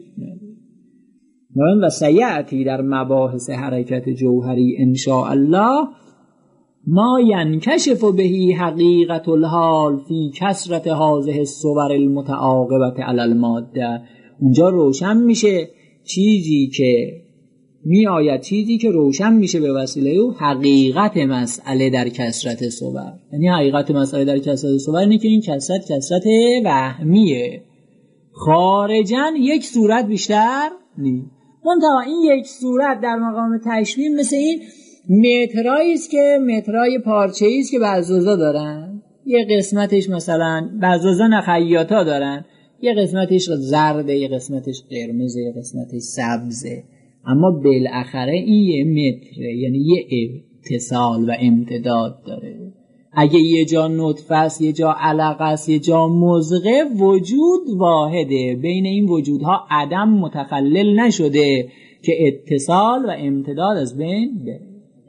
نداره. و سیأتی در مباحث حرکت جوهری انشاء الله ما ینکشف بهی حقیقت الحال فی کثرت هذه الصور المتعاقبة علی الماده. اونجا روشن میشه چیزی که می آید، چیزی که روشن میشه به وسیله او حقیقت مسئله در کثرت صور. یعنی حقیقت مسئله در کثرت صور اینه که این کثرت کثرت وهمیه، خارجاً یک صورت بیشتر نیست. منتها این یک صورت در مقام تشبیه مثل این مترایی است که مترای پارچه‌ای است که بعضوزا دارن، یه قسمتش مثلا بعضوزا نه خیاطا دارن، یه قسمتش زرده، یه قسمتش قرمزه، یه قسمتش سبزه، اما بالاخره این یه متره، یعنی یه اتصال و امتداد داره. اگه یه جا نطفه است، یه جا علقه است، یه جا مضغه، وجود واحده، بین این وجودها عدم متخلل نشده که اتصال و امتداد از بین بره.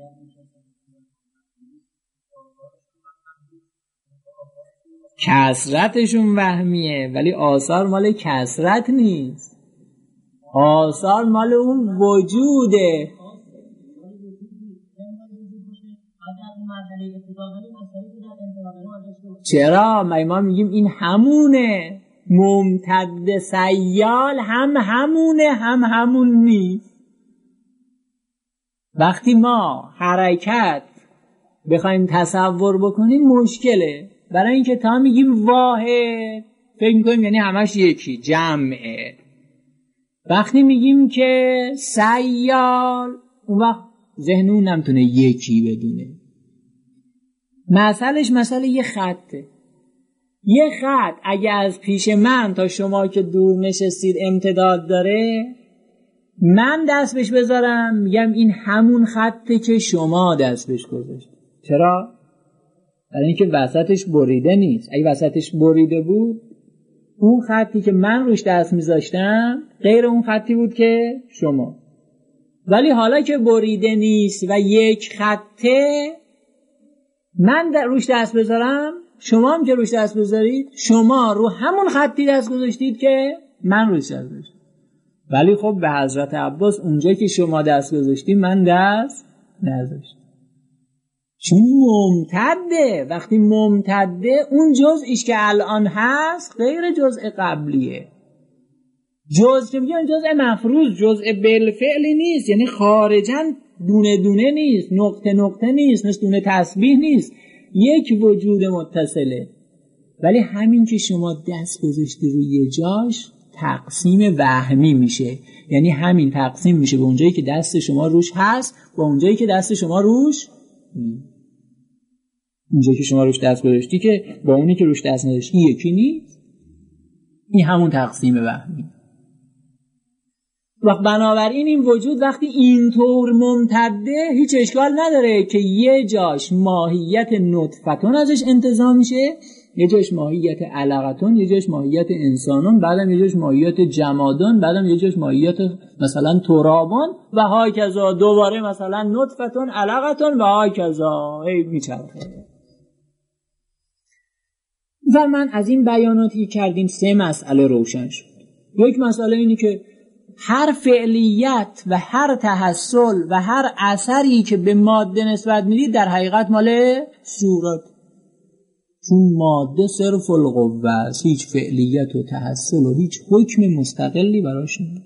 کثرتشون وهمیه ولی آثار مال کثرت نیست، آثار مال اون وجوده. چرا؟ ما میگیم این همونه، ممتد سیال هم همونه هم همون نیست. وقتی ما حرکت بخوایم تصور بکنیم مشکله، برای اینکه تا میگیم واحد فکر میکنیم یعنی همش یکی، جمعه. وقتی میگیم که سیال، اون وقت ذهنون نمیتونه یکی بدونه. مسئلهش مسئله یه خطه. یه خط اگه از پیش من تا شما که دور نشستید امتداد داره، من دست بهش بذارم میگم این همون خطه که شما دست بهش گذاشتید. چرا؟ برای اینکه وسطش بریده نیست. اگه وسطش بریده بود اون خطی که من روش دست میذاشتم غیر اون خطی بود که شما. ولی حالا که بریده نیست و یک خطه، من در روش دست بذارم، شما هم که روش دست بذارید، شما رو همون خطی دست گذاشتید که من روش دست گذاشتم. ولی خب به حضرت عباس اونجا که شما دست گذاشتید من دست نذاشتم، چون ممتده. وقتی ممتده اون جزئیش که الان هست غیر جزء قبلیه. جزء که میگن جزء مفروض، جزء بالفعلی نیست، یعنی خارجاً دونه دونه نیست، نقطه نقطه نیست، مثل دونه تسبیح نیست، یک وجود متصله. ولی همین که شما دست گذاشتی روی یه جاش تقسیم وهمی میشه، یعنی همین تقسیم میشه به اونجایی که دست شما روش هست با اونجایی که دست شما روش نیست. اونجایی که شما روش دست گذاشتی که با اونی که روش دست نداشتی یکی نیست. این همون تقسیم وهمی. و بنابراین این وجود وقتی اینطور ممتده هیچ اشکال نداره که یه جاش ماهیت نطفتون ازش انتزاع میشه، یه جاش ماهیت علقتون، یه جاش ماهیت انسانون، بعدم یه جاش ماهیت جمادون، بعدم یه جاش ماهیت مثلا ترابون و های کذا، دوباره مثلا نطفتون، علقتون و های کذا، هی میچرخه. و من از این بیاناتی کردیم سه مسئله روشن شد. یک مسئله اینی که هر فعلیت و هر تحصل و هر اثری که به ماده نسبت میدید در حقیقت مال صورت، چون ماده صرف القوه است، هیچ فعلیت و تحصل و هیچ حکم مستقلی براش نیست.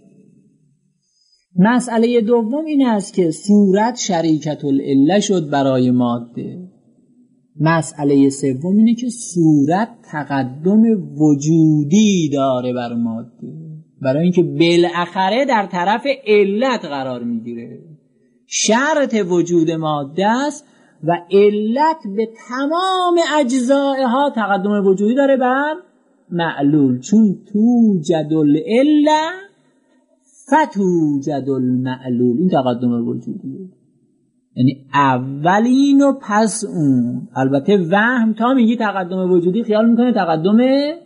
مسئله دوم این است که صورت شریکت العله شد برای ماده. مسئله سوم اینه که صورت تقدم وجودی داره بر ماده، برای اینکه بالاخره در طرف علت قرار میگیره. شرط وجود ماده است و علت به تمام اجزائها تقدم وجودی داره بر معلول، چون توجد العله فتوجد المعلول. این تقدم وجودیه، یعنی اولین و پس اون. البته وهم تا میگی تقدم وجودی خیال میکنه تقدم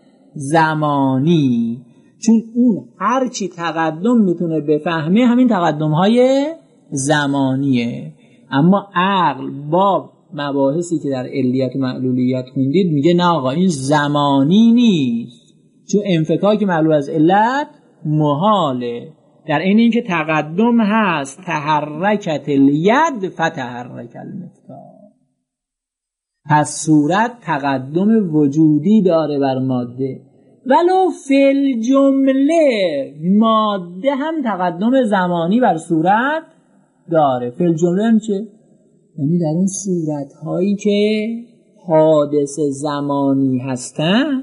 زمانی، چون اون هرچی تقدم میتونه بفهمه همین تقدم های زمانیه. اما عقل با مباحثی که در علیت و معلولیت خوندید میگه نه آقا این زمانی نیست، چون انفکاک معلول از علت محاله. در این این که تقدم هست تحرکت الید فتحرک المفتاح. پس صورت تقدم وجودی داره بر ماده، ولو فی جمله ماده هم تقدم زمانی بر صورت داره. فی جمله هم چه؟ یعنی در اون صورت هایی که حادث زمانی هستن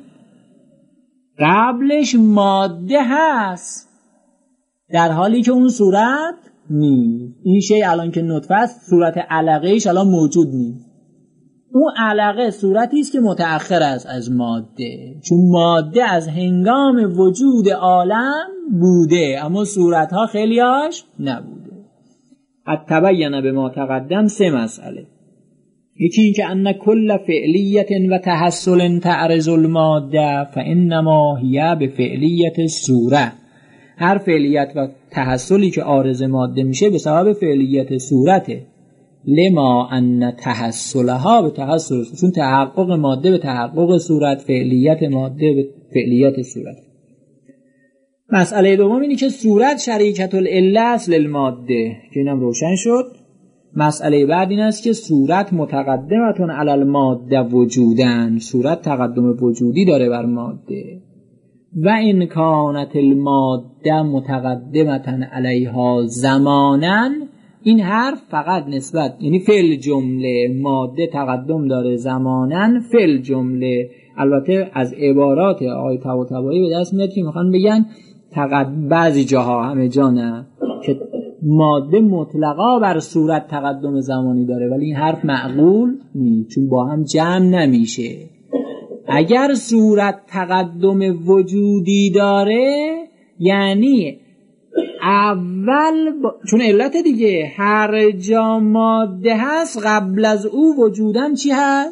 قبلش ماده هست، در حالی که اون صورت نیست. این شی الان که نطفه است صورت علقه‌ایش الان موجود نیست. اون علقه صورتی است که متأخر است از ماده، چون ماده از هنگام وجود عالم بوده اما صورتها خیلیاش نبوده. التبین به ما تقدم سه مسئله. یکی این که ان کل فعلیت و تحصل تعرض الماده فانما هی به فعلیت صوره. هر فعلیت و تحصلی که عارض ماده میشه به سبب فعلیت صورته. لما ان تحصلها به تحصل، چون تحقق ماده به تحقق صورت، فعلیت ماده به فعلیت صورت. مسئله دوم اینه که صورت شریکت العله است للماده، که اینم روشن شد. مسئله بعد این است که صورت متقدمتون علی الماده وجودن، صورت تقدم وجودی داره بر ماده. و این کانت الماده متقدمتن علیها زمانن، این حرف فقط نسبت، یعنی فعل جمله ماده تقدم داره زمانن فعل جمله. البته از عبارات آقای طباطبایی به دست میاد که میخوان بگن تقدم بعضی جاها، همه جا نه، که ماده مطلقا بر صورت تقدم زمانی داره، ولی این حرف معقول نیست چون با هم جمع نمیشه. اگر صورت تقدم وجودی داره یعنی اول با... چون علت دیگه هر جا ماده هست قبل از او وجودن چی هست؟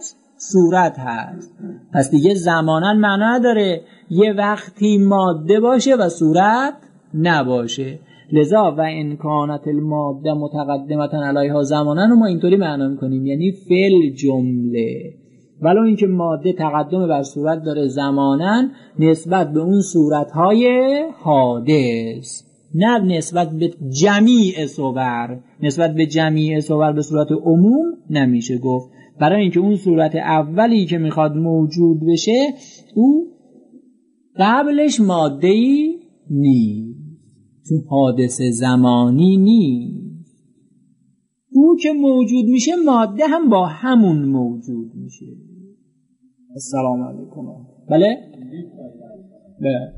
صورت هست. پس دیگه زمانن معنا نداره یه وقتی ماده باشه و صورت نباشه. لذا و امکانات الماده متقدمتا علیها زمانن رو ما اینطوری معنا میکنیم، یعنی فعل جمله، ولو اینکه ماده تقدم بر صورت داره زمانن نسبت به اون صورتهای حادث، نه نسبت به جمیع صور. نسبت به جمیع صور به صورت عموم نمیشه گفت، برای اینکه اون صورت اولی که میخواد موجود بشه او قبلش ماده‌ای نیست، چون حادث زمانی نیست. او که موجود میشه ماده هم با همون موجود میشه. السلام علیکم. بله؟ بله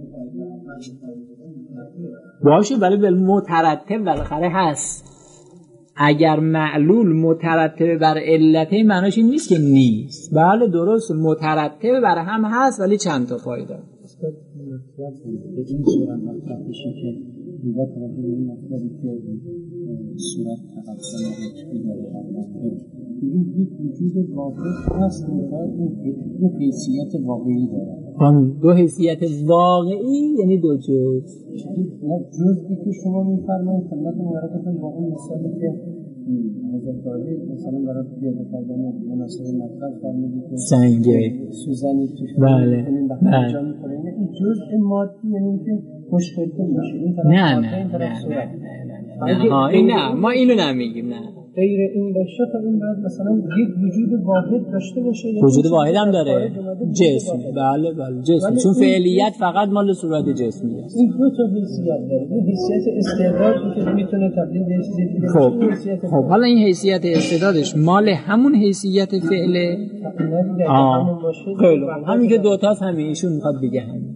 باشه، بله بله مترتب بالاخره هست. اگر معلول مترتب بر علته معناش این نیست که نیست. بله درست، مترتب بر هم هست ولی چند تا فایده است. به این صورت مطلب بشه که دیگه طرف این مطلبی که صورت تقسیم رتبی داره، این یک وجود واقعی هست، دو حیثیت واقعی داره. دو حیثیت واقعی یعنی دو جز. جزئی که شما میفرمایید خدمت مبارکتون با اون مثالی که حضرت عالی مثلا برای پیاده کردن مناسب مطلب فرمودید که سنگه سوزنی توش بله بله این جزء مادی یعنی که مشکلتون میشه. نه نه نه نه این نه ما اینو نمیگیم. نه غیر این باشه تا این بعد مثلا یک وجود واحد داشته باشه. وجود واحد هم داره، جسم. بله بله جسم، چون فعلیت فقط مال صورت جسمی است. این دو تا حیثیت داره، این حیثیت استعداد که میتونه تبدیل به چیز دیگه. خب خب حالا این حیثیت استعدادش مال همون حیثیت فعله. آه خیلی خوب، همین که دو تاست همین ایشون میخواد بگه همین.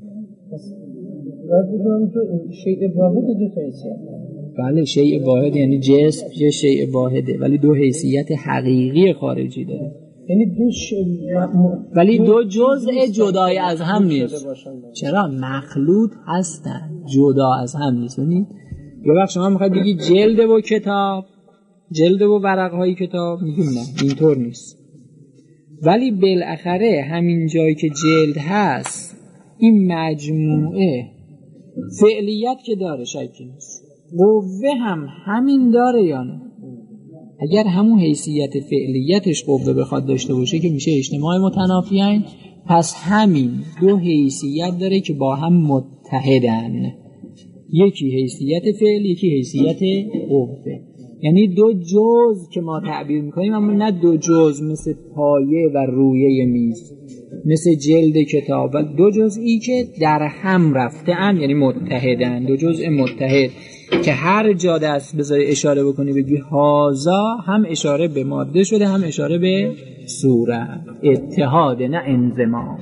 بعد بگم تو شیء واحد دو تا حیثیت. بله شیء واحد یعنی جسم یه شیء واحده ولی دو حیثیت حقیقی خارجی داره، یعنی دو ش... م... ولی دو جزء جدای از هم نیست. چرا؟ مخلوط هستن، جدا از هم نیست. یعنی یه وقت شما میخواید بگی جلد و کتاب، جلد و ورقهای کتاب، میگیم نه اینطور نیست. ولی بالاخره همین جایی که جلد هست این مجموعه فعلیت که داره شکی نیست، قوه هم همین داره یا نه؟ اگر همون حیثیت فعلیتش قوه بخواد داشته باشه که میشه اجتماع متنافیین، پس همین دو حیثیت داره که با هم متحدن، یکی حیثیت فعل یکی حیثیت قوه. یعنی دو جز که ما تعبیر میکنیم، اما نه دو جز مثل پایه و رویه میز، مثل جلد کتاب، و دو جزئی که در هم رفته ام، یعنی متحدن، دو جزء متحد که هر جا دست بذاری اشاره بکنی بگی هازا، هم اشاره به ماده شده هم اشاره به صورت. اتحاد نه انضمام.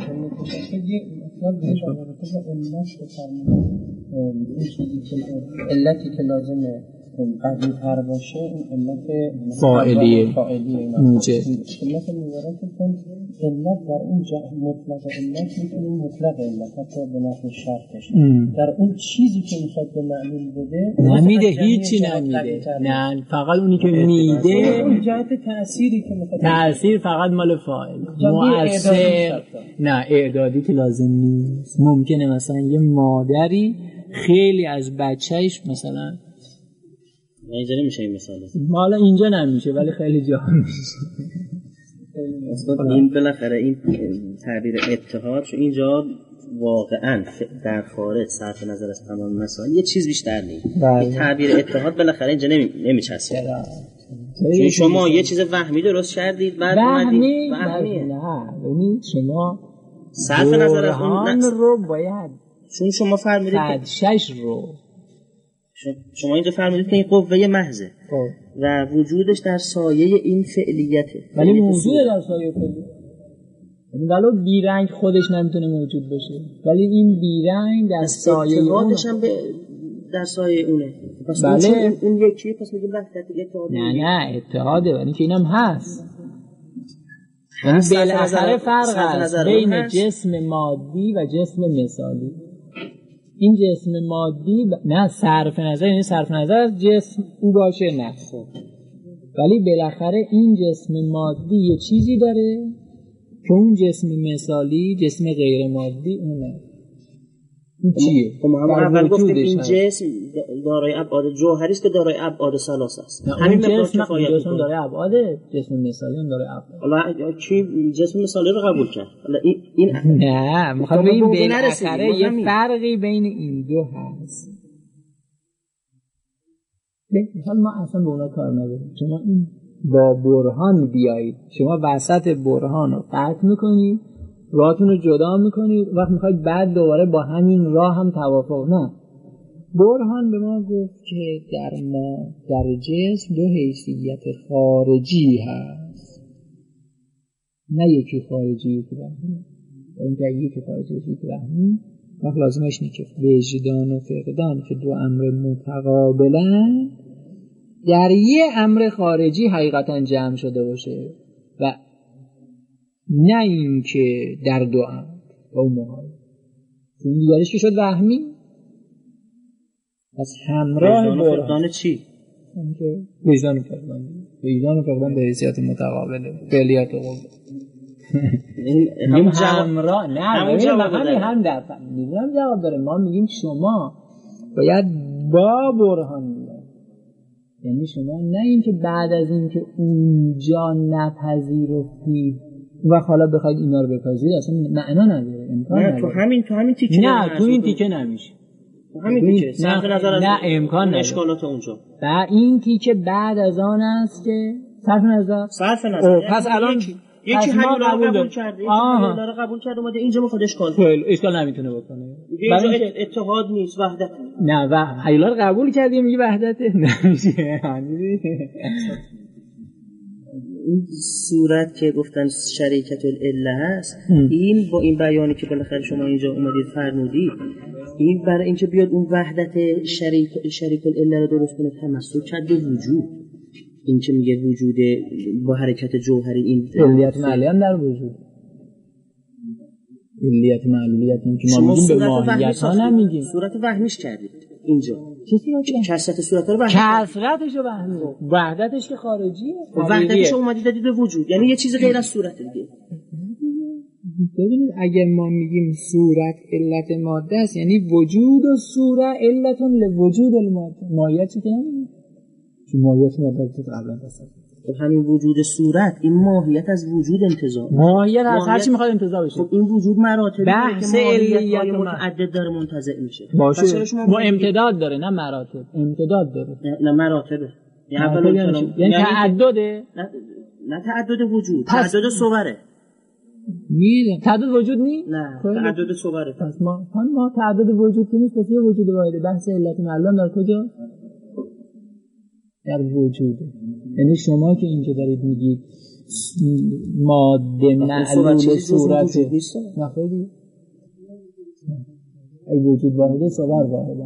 علتی که لازمه قوی تر باشه این علت فاعلیه موجب. علت مبارکتون علت در اون مطلق علت میتونیم مطلق علت حتی به نحو شرطش در اون چیزی که میخواد به معلول بده نمیده، هیچی نمیده. نه فقط اونی که میده اون جهت تأثیری که میخواد، تأثیر فقط مال فاعل. مؤثر نه اعدادی که لازم نیست. ممکنه مثلا یه مادری خیلی از بچهش مثلا اینجا نمیشه این مثال است. حالا اینجا نمیشه ولی خیلی جا میشه. این بالاخره این تعبیر اتحاد چون اینجا واقعا در خارج صرف نظر از تمام مسائل یه چیز بیشتر نیست. این تعبیر اتحاد بالاخره اینجا نمی نمیچسبه. چون شما یه چیز وهمی درست کردید بعد اومدید وهمی نه، یعنی شما صرف نظر از اون رو باید چون شما فرمودید شش رو شما اینجا فرمودید که این قوه محضه و وجودش در سایه این فعلیته، ولی موجود در سایه فعلیت. یعنی ولو بیرنگ خودش نمیتونه موجود بشه ولی این بیرنگ در سایه اونه، هم به در سایه اونه. پس بله اون, اون یکیه، پس میگیم وحدت اتحاد. نه نه اتحاده، ولی که اینم هست. یعنی بالاخره فرق هست بین جسم مادی و جسم مثالی. این جسم مادی ب... نه صرف نظر، یعنی صرف نظر از جسم او باشه نه، ولی بالاخره این جسم مادی یه چیزی داره که اون جسم مثالی، جسم غیر مادی اونه. این چیه؟ خب ما اول گفتیم این جسم دارای ابعاد جوهری است که دارای ابعاد ثلاثه است. همین جسم جسم دارای ابعاد، جسم مثالی هم داره ابعاد. حالا کی جسم مثالی رو قبول کرد؟ حالا این این نه، میخوام بگم بالاخره یه فرقی بین این دو هست. مثلا ما اصلا به اونا کار نداریم. شما این با برهان بیایید، شما وسط برهان رو قطع میکنید، راهتون رو جدا میکنید، وقت میخواید بعد دوباره با همین راه هم توافق. نه، برهان به ما گفت که در ما در جسم دو حیثیت خارجی هست، نه یکی خارجی یکی بهمی. این که یکی خارجی یکی بهمی وقت لازمش نیست که وجدان و فقدان که دو امر متقابلن در یه امر خارجی حقیقتا جمع شده باشه و نه این که در دو امر با اون محال. این دیگرش که شد وهمی. پس همراه برهان چی؟ وجدان و فقدان. وجدان و فقدان به حیثیت متقابله، فعلیت و قوه. این همراه نه همین هم در میدونم جواب داره. ما میگیم شما باید با برهان بیاید، یعنی شما نه اینکه بعد از اینکه اونجا نپذیرفتید و حالا بخواید اینا رو بپذیرید اصلا معنا نداره، امکان نداره. تو همین تو همین تیکه نه تو این تیکه نمیشه. تو همین تیکه صرف نظر از نه امکان نداره اشکالات اونجا. و این تیکه بعد از آن است که صرف نظر صرف نظر پس الان یکی هیولا رو قبول کرده، یکی هیولا رو قبول کرده، اومده اینجا میخواد اشکال کنه. اشکال نمیتونه بکنه. اینجا اتحاد نیست، وحدت. نه و هیولا رو قبول کردی میگه وحدته نمیشه. این صورت که گفتن شریکت العله هست، این با این بیانی که بالاخره شما اینجا اومدید فرمودید، این برای اینکه بیاد اون وحدت شریک شریک العله رو درست کنه تمسک کرد به وجود. این که میگه وجود با حرکت جوهری، این علیت معلولی هم در وجود. علیت معلولیت این که ما میگیم به ماهیت ها نمیگیم. صورت وهمیش کردید اینجا. چه صورتی؟ کثرت صورت رو وهمی. کثرتش رو وهمی. وحدتش که خارجیه. وحدتش اومدید دادید به وجود. یعنی یه چیز غیر از صورت دیگه. ببینید اگر ما میگیم صورت علت ماده است، یعنی وجود و صورت علتون لوجود الماده. ماهیت چی که نمیگیم؟ چه ماهیت ماده که قبلا داشت. خب همین وجود صورت، این ماهیت از وجود انتزاع. ماهیت از هر چی میخواد انتزاع بشه. خب این وجود مراتبی بحث که ماهیت متعدد داره منتزع میشه. باشه. با امتداد داره نه مراتب. امتداد داره. نه مراتبه. یعنی اول یعنی تعدده؟ نه نه تعدد وجود، تعدد صوره. میدونم تعدد وجود نیست؟ نه تعدد صوره. پس ما ما تعدد وجود نیست، پس یه وجود واحده. بحث علت معلوم در کجا؟ در وجوده. یعنی شما که اینجا دارید میگید ماده معلول صورت نه خیلی ای وجود واحده صور واحده.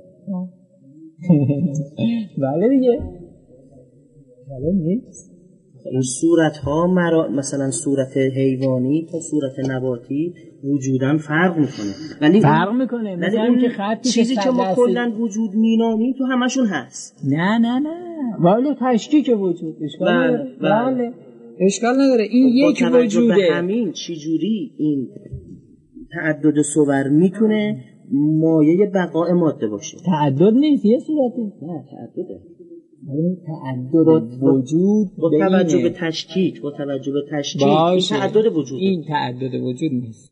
بله دیگه بله نیست. این صورت ها مرا... مثلا صورت حیوانی تا صورت نباتی وجودن فرق میکنه، ولی فرق میکنه. مثلا اون که خطی چیزی که ما کلا وجود مینامیم تو همشون هست. نه نه نه ولی تشکیک وجود اشکال نداره. بله اشکال نداره. این یک وجوده. به همین چی جوری این تعدد صور میتونه مایه بقای ماده باشه؟ تعدد نیست، یه صورته. نه تعدده. تعدد وجود با توجه به تشکیک با توجه به تشکیک این تعدد وجود این تعدد وجود نیست.